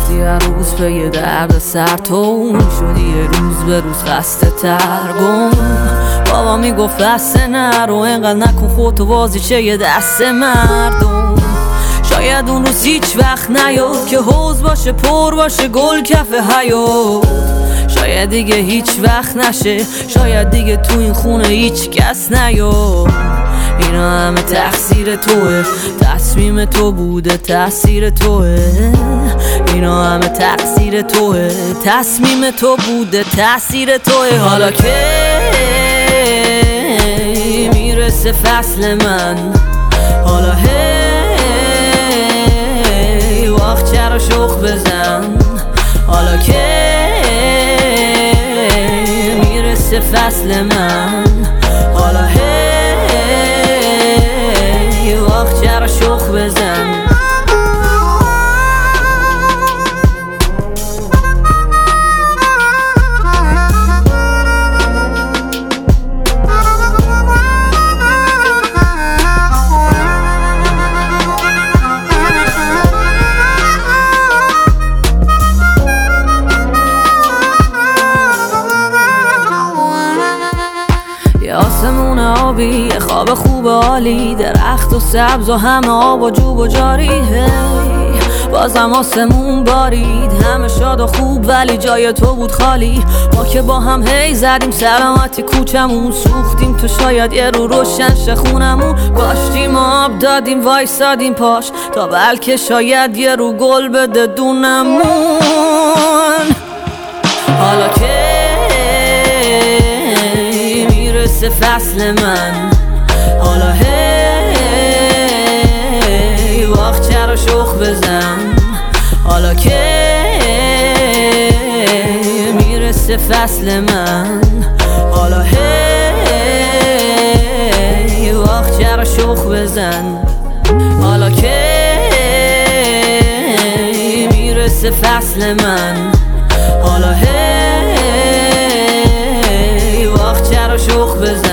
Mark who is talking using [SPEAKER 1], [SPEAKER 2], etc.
[SPEAKER 1] رفتی هر روز پی درد سر تو شدی یه روز به روز خسته ترگم. بابا میگفت بسته نرو اینقدر نکن خودتو بازیچه یه دست مردم. شاید اون روز هیچ وقت نیاد که حوض باشه پر باشه گل کف حیات. شاید دیگه هیچ وقت نشه، شاید دیگه تو این خونه هیچ کس نیاد. اینا همه تقصیر توه، تصمیم تو بوده تأثیر توه. اینا همه تقصیر توه، تصمیم تو بوده تأثیر توه. حالا که میرسه فصل من، حالا هی وقت چرا شوق بزن. حالا که میرسه فصل من، حالا هی وقت چرا شوق بزن. آسمون آبی، خواب خوب عالی، درخت و سبز و همه آب و جوب و جاری. هی بازم آسمون بارید، همه شاد و خوب ولی جای تو بود خالی. ما که با هم هی زدیم سلامتی کوچمون، سوختیم تو شاید یه رو روشن شه خونمون. کاشتیم آب دادیم وایسادیم پاش تا بلکه شاید یه رو گل بده دونمون. حالا که میرسه فصل من، حالا هی وقت چرا شوق بزن. حالا که میرسه فصل من، حالا هی وقت چرا شوق بزن. حالا که میرسه فصل من، حالا هی وقت چرا شوق بزن.